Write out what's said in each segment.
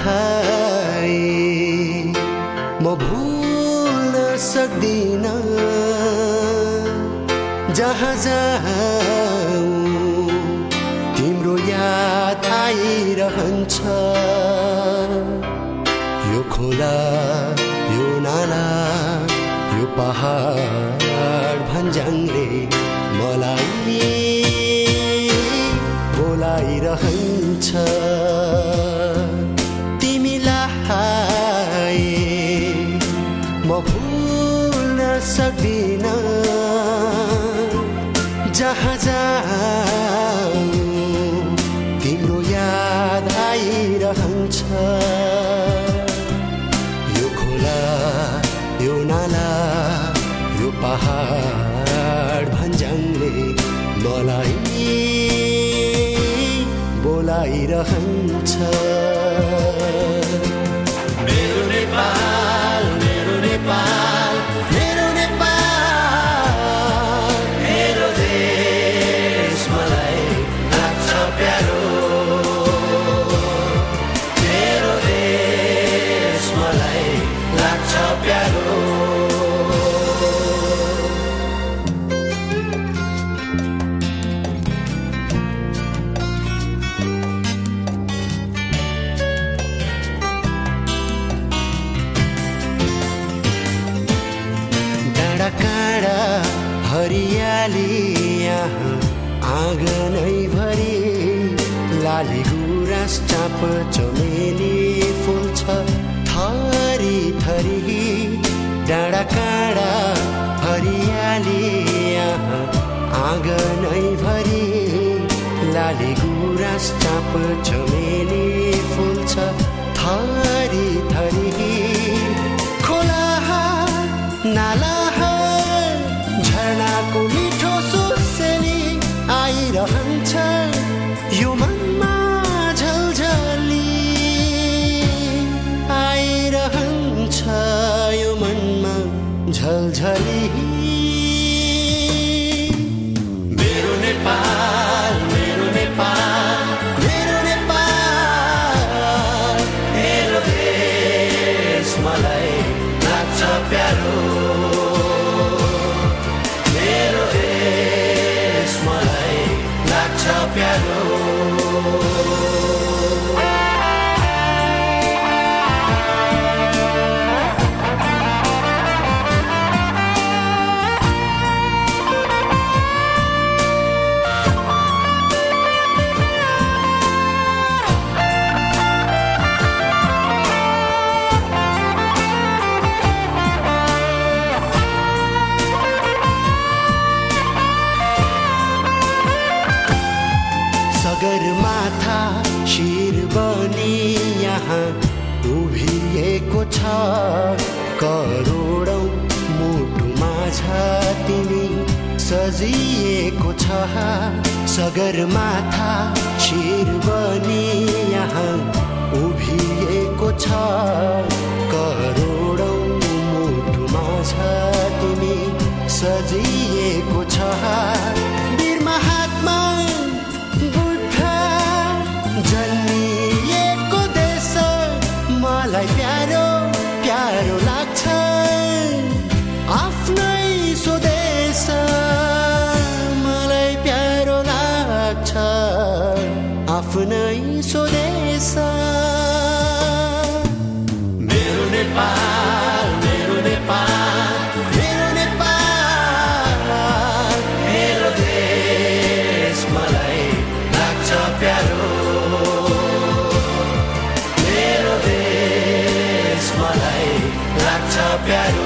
तिमीलाई म भुल्न सक्दिन जहाँ जाऊँ तिम्रो याद आइरहन्छ यो खोला यो नाला यो पहाड भन्ज्याङले मलाई बोलाइरहन्छ तिमीलाई म भुल्न सक्दिन जहाँ जाऊँ तिम्रो याद आइरहन्छ यो खोला यो नाला यो पहाड भन्ज्याङले मलाई बोलाइरहन्छ मेरो नेपाल मेरो नेपाल मेरो नेपाल मेरो देश मलाई लाग्छ प्यारो मेरो देश मलाई लाग्छ प्यारो काँडा हरियाली यहाँ आँगनै भरि लाली गुराँस चाँप चमेली फुल छ थरी थरी डाँडा काँडा हरियाली यहाँ आँगनै भरि लाली गुराँस चाँप चमेली फुल छ थरी थरी खोला नाला झरनाको मिठो सुसेली आइरहन्छ यो मनमा झलझली आइरहन्छ यो मनमा झलझली मेरो नेपाल मेरो नेपाल मेरो नेपाल मेरो देश मलाई लाग्छ प्यारो प्यारो सगरमाथा शिर बनी यहाँ उभिएको छ करोडौं मुटुमा छ तिमी सजिएको छ सगरमाथा शिर बनी यहाँ उभिएको छ करोडौं मुटुमा छ तिमी सजिएको छ वीर महात्मा जन्मिएको देश मलाई प्यारो प्यारो लाग्छ आफ्नै स्वदेश मलाई प्यारो लाग्छ आफ्नै स्वदेश मेरो नेपाल मेरो नेपाल मेरो नेपाल मेरो देश मलाई लाग्छ प्यारो प्यारो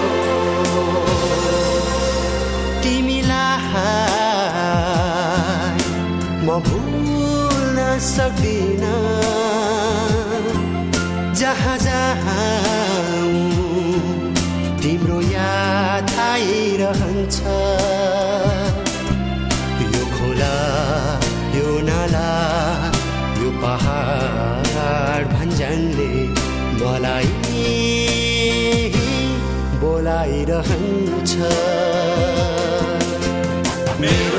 तिमीलाई म भुल्न सक्दिन जहाँ जाऊँ तिम्रो याद आइरहन्छ यो खोला यो नाला यो पहाड भन्ज्याङले मलाई बोलाइरहन्छ मेरो